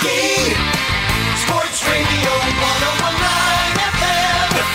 Sports Radio 101.9 FM. The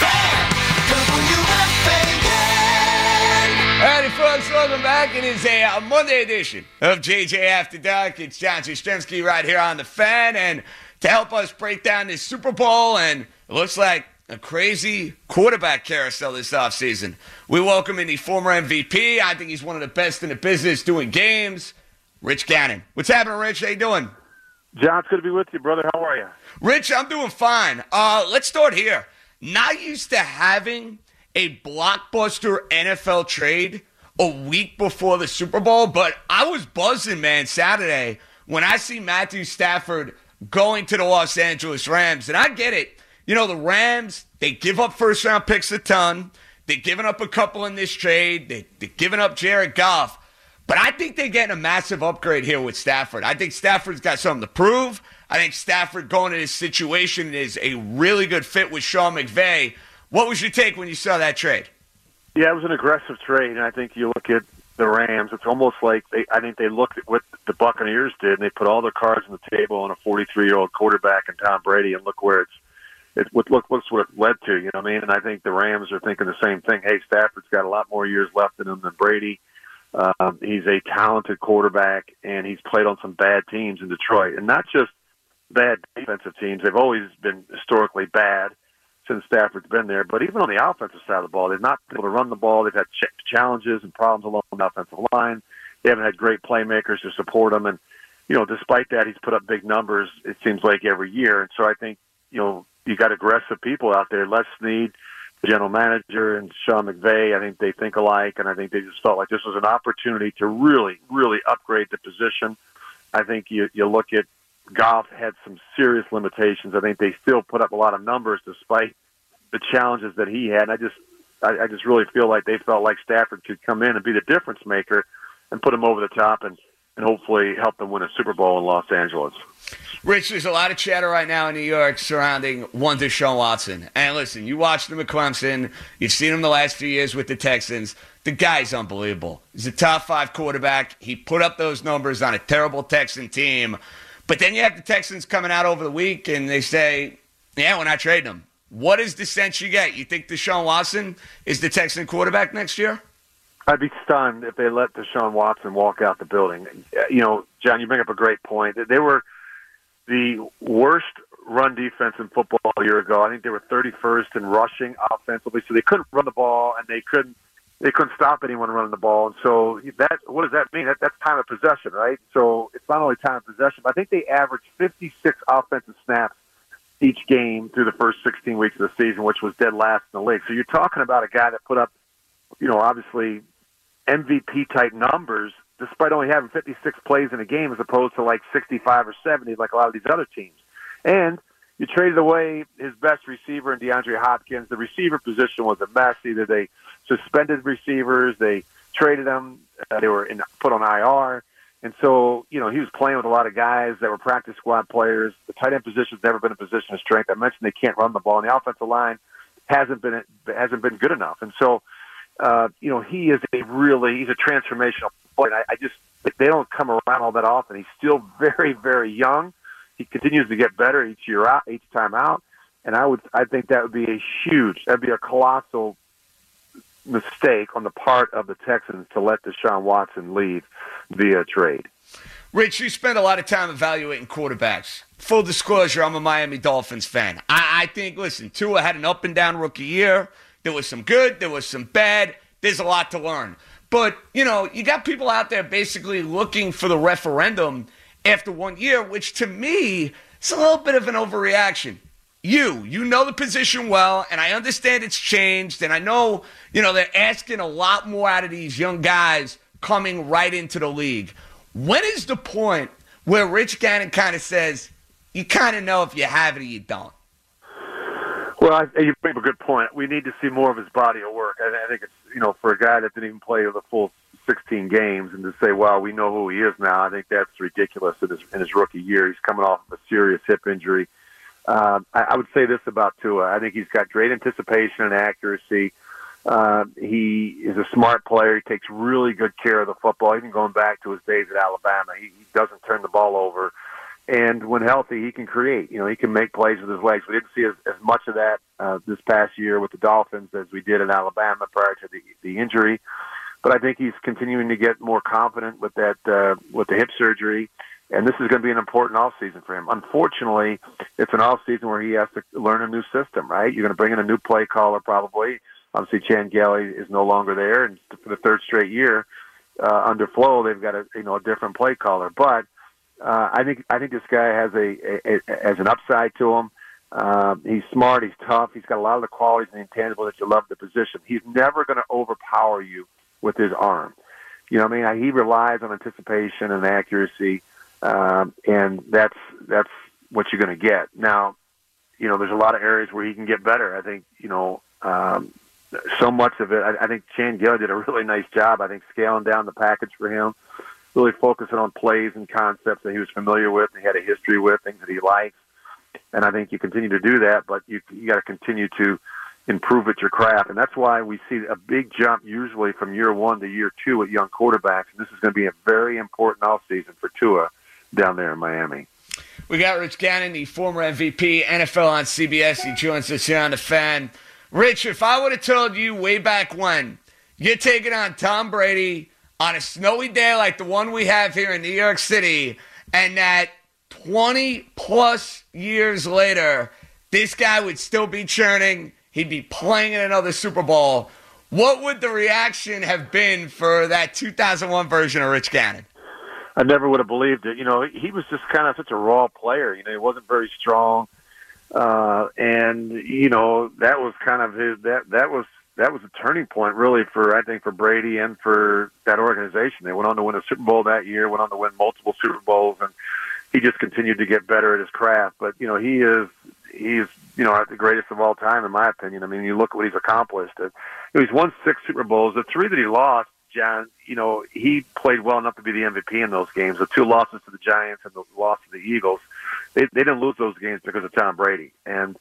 Fan. WFAN. Howdy, folks. Welcome back. It is a Monday edition of JJ After Dark. It's John Jastrzemski right here on The Fan. And to help us break down this Super Bowl, and it looks like a crazy quarterback carousel this offseason, we welcome in the former MVP. I think he's one of the best in the business doing games, Rich Gannon. What's happening, Rich? How you doing? John, it's good to be with you, brother. How are you? Rich, I'm doing fine. Let's start here. Not used to having a blockbuster NFL trade a week before the Super Bowl, but I was buzzing, man, Saturday when I see Matthew Stafford going to the Los Angeles Rams. And I get it. You know, the Rams, they give up first-round picks a ton. They've given up a couple in this trade. They've given up Jared Goff. But I think they're getting a massive upgrade here with Stafford. I think Stafford's got something to prove. I think Stafford going to this situation is a really good fit with Sean McVay. What was your take when you saw that trade? Yeah, it was an aggressive trade, and I think you look at the Rams, it's almost like I think they looked at what the Buccaneers did, and they put all their cards on the table on a 43-year-old quarterback and Tom Brady, and look where what's what it led to, you know what I mean? And I think the Rams are thinking the same thing. Hey, Stafford's got a lot more years left in him than Brady. He's a talented quarterback, and he's played on some bad teams in Detroit, and not just bad defensive teams. They've always been historically bad since Stafford's been there, but even on the offensive side of the ball, they've not been able to run the ball. They've had challenges and problems along the offensive line. They haven't had great playmakers to support them, and you know, despite that, he's put up big numbers. It seems like every year, and so I think you got aggressive people out there. Les Snead, the general manager, and Sean McVay, I think they think alike, and I think they just felt like this was an opportunity to really, really upgrade the position. I think you look at Goff had some serious limitations. I think they still put up a lot of numbers despite the challenges that he had. And I just really feel like they felt like Stafford could come in and be the difference maker and put him over the top and hopefully help them win a Super Bowl in Los Angeles. Rich, there's a lot of chatter right now in New York surrounding one Deshaun Watson. And listen, you watched him at Clemson. You've seen him the last few years with the Texans. The guy's unbelievable. He's a top 5 quarterback. He put up those numbers on a terrible Texan team. But then you have the Texans coming out over the week, and they say, yeah, we're not trading him. What is the sense you get? You think Deshaun Watson is the Texan quarterback next year? I'd be stunned if they let Deshaun Watson walk out the building. You know, John, you bring up a great point. They were the worst run defense in football a year ago. I think they were 31st in rushing offensively, so they couldn't run the ball, and they couldn't stop anyone running the ball. And so what does that mean? That's time of possession, right? So it's not only time of possession, but I think they averaged 56 offensive snaps each game through the first 16 weeks of the season, which was dead last in the league. So you're talking about a guy that put up, obviously MVP-type numbers despite only having 56 plays in a game as opposed to like 65 or 70 like a lot of these other teams. And you traded away his best receiver in DeAndre Hopkins. The receiver position was a mess. Either they suspended receivers, they traded them, they were put on IR. And so, he was playing with a lot of guys that were practice squad players. The tight end position's never been a position of strength. I mentioned they can't run the ball, and the offensive line hasn't been good enough. And so, he is he's a transformational player. They don't come around all that often. He's still very, very young. He continues to get better each time out. And I think that'd be a colossal mistake on the part of the Texans to let Deshaun Watson leave via trade. Rich, you spend a lot of time evaluating quarterbacks. Full disclosure, I'm a Miami Dolphins fan. I think, listen, Tua had an up-and-down rookie year. There was some good, there was some bad. There's a lot to learn. But, you got people out there basically looking for the referendum after 1 year, which to me is a little bit of an overreaction. You know the position well, and I understand it's changed, and I know, they're asking a lot more out of these young guys coming right into the league. When is the point where Rich Gannon kind of says, you kind of know if you have it or you don't? Well, you bring up a good point. We need to see more of his body of work. I think it's, for a guy that didn't even play the full 16 games and to say, well, we know who he is now, I think that's ridiculous in his rookie year. He's coming off of a serious hip injury. I would say this about Tua. I think he's got great anticipation and accuracy. He is a smart player. He takes really good care of the football, even going back to his days at Alabama. He doesn't turn the ball over. And when healthy, he can create. He can make plays with his legs. We didn't see as much of that this past year with the Dolphins as we did in Alabama prior to the injury. But I think he's continuing to get more confident with that with the hip surgery. And this is going to be an important offseason for him. Unfortunately, it's an offseason where he has to learn a new system, right? You're going to bring in a new play caller probably. Obviously, Chan Gailey is no longer there. And for the third straight year under Flo, they've got a different play caller. But I think this guy has an upside to him. He's smart. He's tough. He's got a lot of the qualities and the intangible that you love the position. He's never going to overpower you with his arm. You know what I mean? He relies on anticipation and accuracy, and that's what you're going to get. Now, there's a lot of areas where he can get better. I think, so much of it, I think Chan Gailey did a really nice job, I think, scaling down the package for him, really focusing on plays and concepts that he was familiar with, and he had a history with, things that he likes. And I think you continue to do that, but you got to continue to improve at your craft. And that's why we see a big jump usually from year one to year two with young quarterbacks. And this is going to be a very important offseason for Tua down there in Miami. We got Rich Gannon, the former MVP, NFL on CBS. He joins us here on The Fan. Rich, if I would have told you way back when you're taking on Tom Brady on a snowy day like the one we have here in New York City, and that 20-plus years later, this guy would still be churning, he'd be playing in another Super Bowl, what would the reaction have been for that 2001 version of Rich Gannon? I never would have believed it. He was just kind of such a raw player. He wasn't very strong. And that was kind of that was a turning point really for Brady and for that organization. They went on to win a Super Bowl that year, went on to win multiple Super Bowls, and he just continued to get better at his craft. But, he's the greatest of all time, in my opinion. I mean, you look at what he's accomplished. He's won 6 Super Bowls. The 3 that he lost, John, he played well enough to be the MVP in those games. The 2 losses to the Giants and the loss to the Eagles, they didn't lose those games because of Tom Brady. And,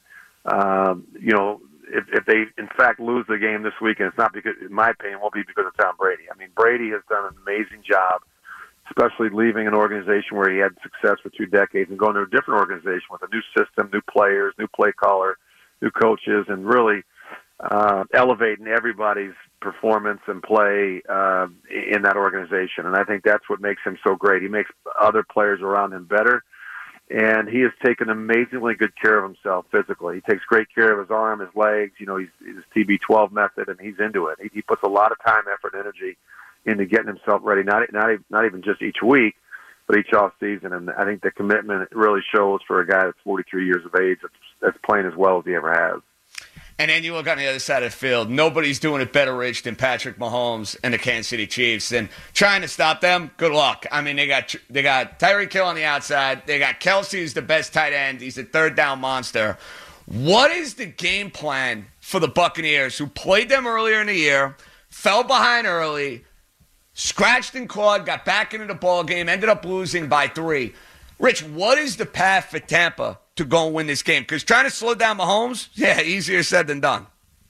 if they, in fact, lose the game this weekend, it's not because, in my opinion, it won't be because of Tom Brady. I mean, Brady has done an amazing job, especially leaving an organization where he had success for 2 decades and going to a different organization with a new system, new players, new play caller, new coaches, and really elevating everybody's performance and play in that organization. And I think that's what makes him so great. He makes other players around him better, and he has taken amazingly good care of himself physically. He takes great care of his arm, his legs. He's his TB12 method, and he's into it. He puts a lot of time, effort, and energy into getting himself ready, not even just each week, but each off season. And I think the commitment really shows for a guy that's 43 years of age that's playing as well as he ever has. And then you look on the other side of the field, nobody's doing it better, Rich, than Patrick Mahomes and the Kansas City Chiefs. And trying to stop them, good luck. I mean, they got Tyreek Hill on the outside. They got Kelsey, who's the best tight end. He's a third down monster. What is the game plan for the Buccaneers, who played them earlier in the year, fell behind early, scratched and clawed, got back into the ball game, ended up losing by 3. Rich, what is the path for Tampa to go and win this game? Because trying to slow down Mahomes, easier said than done.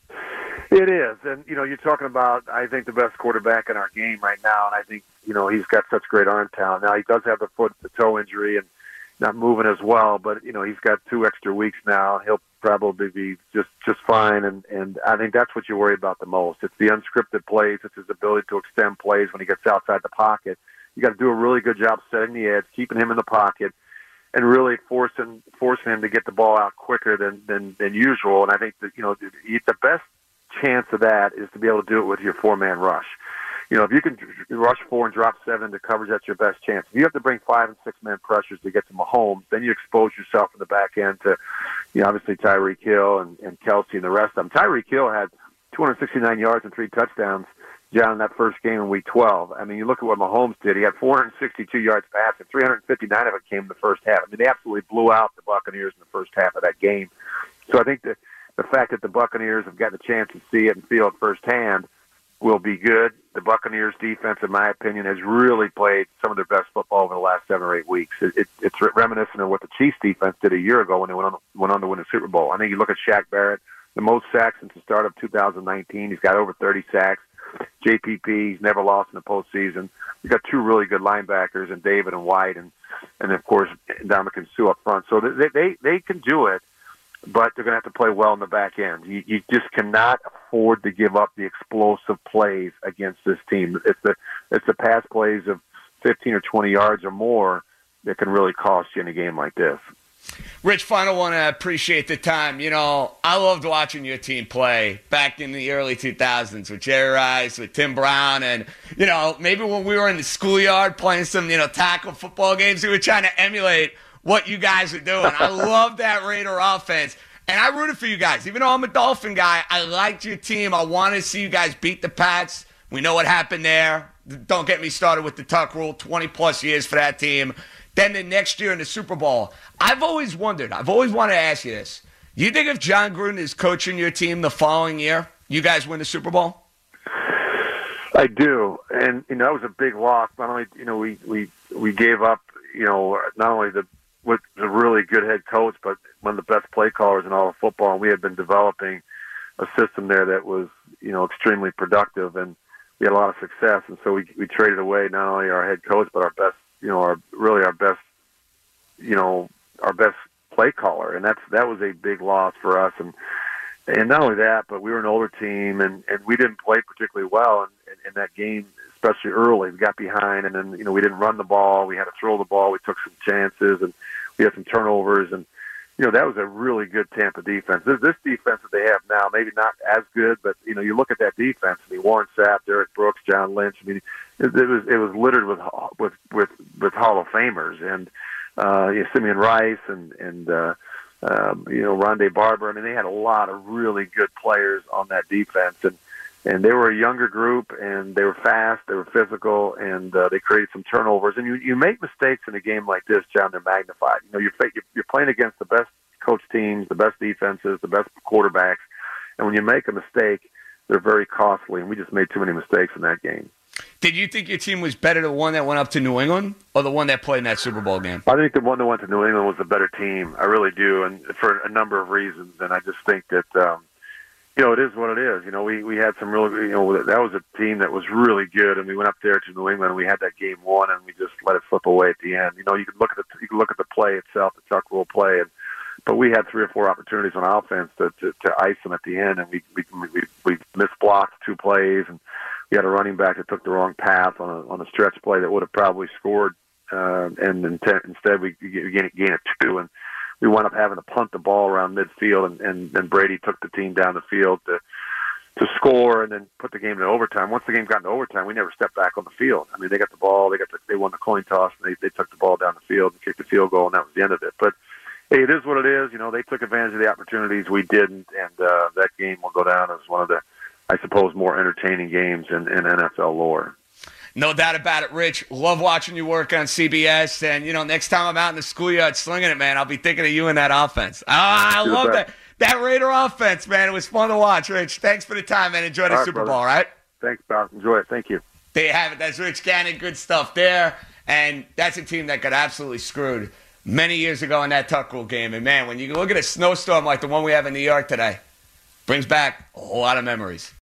It is. And, you're talking about, I think, the best quarterback in our game right now. And I think, he's got such great arm talent. Now, he does have the toe injury and not moving as well. But, he's got 2 extra weeks now. He'll probably be just fine. And I think that's what you worry about the most. It's the unscripted plays. It's his ability to extend plays when he gets outside the pocket. You got to do a really good job setting the edge, keeping him in the pocket, and really forcing him to get the ball out quicker than usual. And I think that the best chance of that is to be able to do it with your 4-man rush. If you can rush 4 and drop 7 into coverage, that's your best chance. If you have to bring 5 and 6-man pressures to get to Mahomes, then you expose yourself in the back end to, obviously Tyreek Hill and Kelsey and the rest of them. Tyreek Hill had 269 yards and 3 touchdowns, John, in that first game in Week 12. I mean, you look at what Mahomes did. He had 462 yards passing, 359 of it came in the first half. I mean, they absolutely blew out the Buccaneers in the first half of that game. So I think that the fact that the Buccaneers have gotten a chance to see it and feel it firsthand will be good. The Buccaneers defense, in my opinion, has really played some of their best football over the last 7 or 8 weeks. It's reminiscent of what the Chiefs defense did a year ago when they went on to win the Super Bowl. I think you look at Shaq Barrett, the most sacks since the start of 2019. He's got over 30 sacks. JPP, he's never lost in the postseason. We got two really good linebackers, and David and White, and of course Ndamukong Suh up front. So they can do it, but they're going to have to play well in the back end. You just cannot afford to give up the explosive plays against this team. It's the pass plays of 15 or 20 yards or more that can really cost you in a game like this. Rich, final one, I appreciate the time. You know, I loved watching your team play back in the early 2000s with Jerry Rice, with Tim Brown, and, you know, maybe when we were in the schoolyard playing some, tackle football games, we were trying to emulate what you guys are doing. I love that Raider offense, and I rooted for you guys. Even though I'm a Dolphin guy, I liked your team. I wanted to see you guys beat the Pats. We know what happened there. Don't get me started with the Tuck rule, 20-plus years for that team. Then the next year in the Super Bowl, I've always wanted to ask you this. You think if John Gruden is coaching your team the following year, you guys win the Super Bowl? I do, and that was a big loss. Not only we gave up not only was a really good head coach, but one of the best play callers in all of football. And we had been developing a system there that was extremely productive, and we had a lot of success. And so we traded away not only our head coach, but our best. Our best play caller, and that was a big loss for us. And not only that, but we were an older team, and we didn't play particularly well in that game, especially early. We got behind, and then we didn't run the ball. We had to throw the ball. We took some chances, and we had some turnovers, and that was a really good Tampa defense. This defense that they have now, maybe not as good, but you look at that defense. Warren Sapp, Derek Brooks, John Lynch. It was littered with Hall of Famers, and Simeon Rice and Rondé Barber. They had a lot of really good players on that defense, and they were a younger group, and they were fast, they were physical, and they created some turnovers. And you make mistakes in a game like this, John, they're magnified. You're playing against the best coach teams, the best defenses, the best quarterbacks, and when you make a mistake, they're very costly, and we just made too many mistakes in that game. Did you think your team was better the one that went up to New England or the one that played in that Super Bowl game? I think the one that went to New England was the better team. I really do, and for a number of reasons. And I just think that, it is what it is. We had some really, that was a team that was really good, and we went up there to New England, and we had that game won, and we just let it slip away at the end. You could look at the play itself, the Tuck rule play, but we had 3 or 4 opportunities on offense to ice them at the end, and we missed blocked 2 plays, and we had a running back that took the wrong path on a stretch play that would have probably scored, and instead we gain a 2, and we wound up having to punt the ball around midfield, and Brady took the team down the field to score and then put the game into overtime. Once the game got into overtime, we never stepped back on the field. They got the ball, they won the coin toss, and they took the ball down the field and kicked the field goal, and that was the end of it. But hey, it is what it is. They took advantage of the opportunities. We didn't, and that game will go down as one of the, I suppose, more entertaining games in NFL lore. No doubt about it, Rich. Love watching you work on CBS. And, next time I'm out in the schoolyard slinging it, man, I'll be thinking of you in that offense. I love that Raider offense, man. It was fun to watch, Rich. Thanks for the time, man. Enjoy the Super Bowl, all right? Thanks, pal. Enjoy it. Thank you. There you have it. That's Rich Gannon. Good stuff there. And that's a team that got absolutely screwed many years ago in that Tuck rule game. And, man, when you look at a snowstorm like the one we have in New York today, brings back a whole lot of memories.